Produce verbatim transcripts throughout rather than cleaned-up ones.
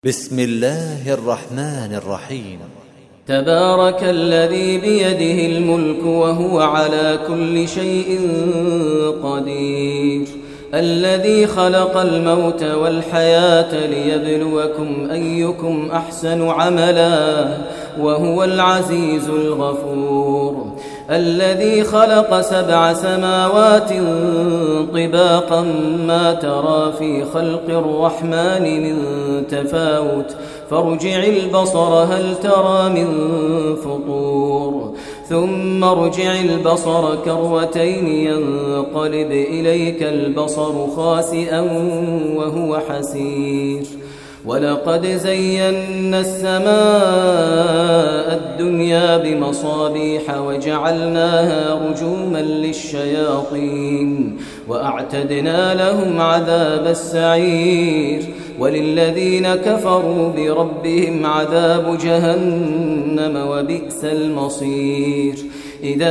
بسم الله الرحمن الرحيم. تبارك الذي بيده الملك وهو على كل شيء قدير، الذي خلق الموت والحياة ليبلوكم أيكم أحسن عملا وهو العزيز الغفور، الذي خلق سبع سماوات طباقا ما ترى في خلق الرحمن من تفاوت فارجع البصر هل ترى من فطور، ثم ارجع البصر كروتين ينقلب إليك البصر خاسئا وهو حسير، ولقد زينا السماء الدنيا بمصابيح وجعلناها رجوما للشياطين وأعتدنا لهم عذاب السعير، وللذين كفروا بربهم عذاب جهنم وبئس المصير. إذا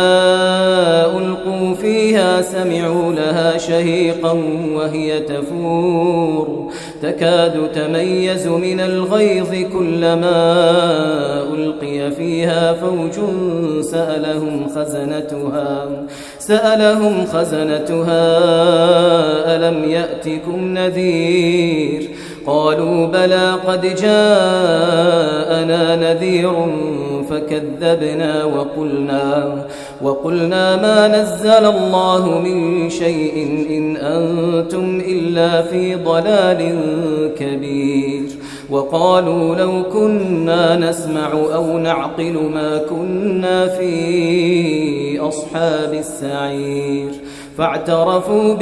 ألقوا فيها سمعوا لها شهيقا وهي تفور تكاد تميز من الغيظ كلما ألقي فيها فوج سألهم خزنتها سألهم خزنتها ألم يأتكم نذير؟ قالوا بلى قد جاءنا نذير فكذبنا وقلنا وقلنا ما نزل الله من شيء إن أنتم إلا في ضلال كبير، وقالوا لو كنا نسمع أو نعقل ما كنا في أصحاب السعير، فاعترفوا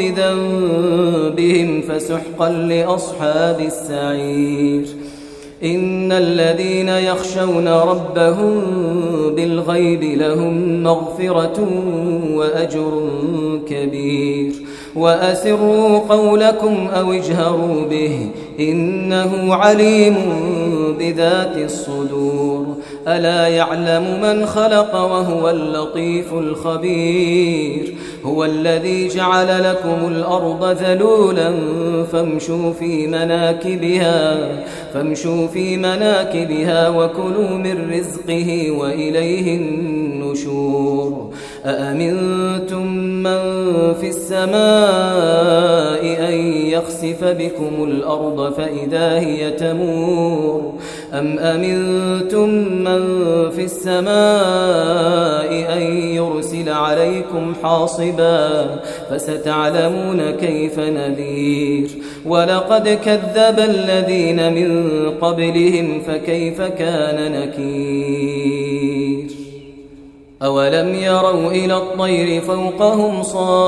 بذنبهم فسحقا لأصحاب السعير. إن الذين يخشون ربهم بالغيب لهم مغفرة وأجر كبير، وأسروا قولكم أو اجهروا به إنه عليم بذات الصدور، ألا يعلم من خلق وهو اللطيف الخبير، هو الذي جعل لكم الأرض ذلولا فامشوا في مناكبها فامشوا في مناكبها وكلوا من رزقه وإليه النشور. أأمنتم من في السماء أن يخسف بكم الأرض فإذا هي تمور، أم أمنتم من في السماء أن يرسل عليكم حاصبا فستعلمون كيف نذير. ولقد كذب الذين من قبلهم فكيف كان نكير. أولم يروا إلى الطير فوقهم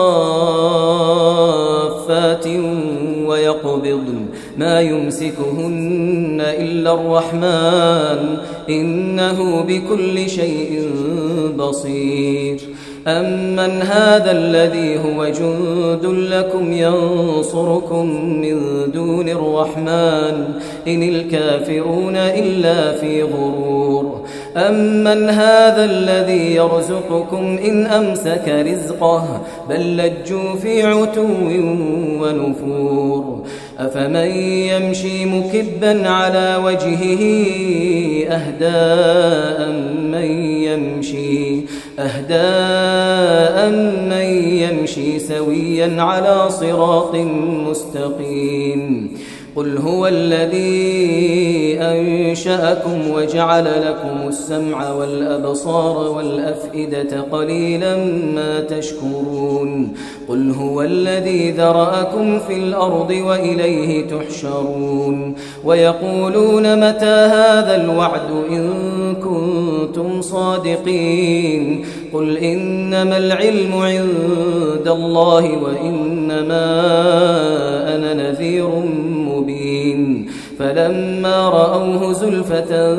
صافات ويقبضن ما يمسكهن إلا الرحمن إنه بكل شيء بصير. أمن هذا الذي هو جند لكم ينصركم من دون الرحمن إن الكافرون إلا في غرور. أمن هذا الذي يرزقكم إن أمسك رزقه بل لجوا في عتو ونفور. أفمن يمشي مكبا على وجهه أهدى من يمشي أهدى من يمشي سويا على صراط مستقيم. قل هو الذي أنشأكم وجعل لكم السمع والأبصار والأفئدة قليلا ما تشكرون. قل هو الذي ذرأكم في الأرض وإليه تحشرون. ويقولون متى هذا الوعد إن كنتم صادقين. قل إنما العلم عند الله وإنما أنا نذير مبين. فلما رأوه زلفة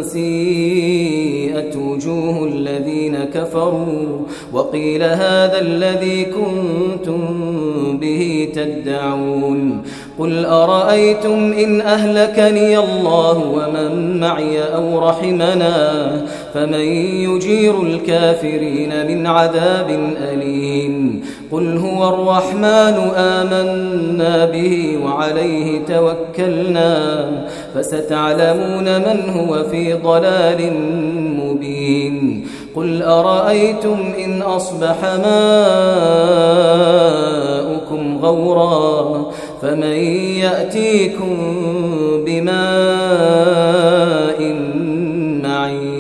سيئت وجوه الذين كفروا وقيل هذا الذي كنتم به تدعون. قل أرأيتم إن أهلكني الله ومن معي أو رحمنا فمن يجير الكافرين من عذاب أليم قل هو الرحمن آمنا به وعليه توكلنا فستعلمون من هو في ضلال مبين قل أرأيتم إن أصبح ماؤكم غورا فمن يأتيكم بماء معين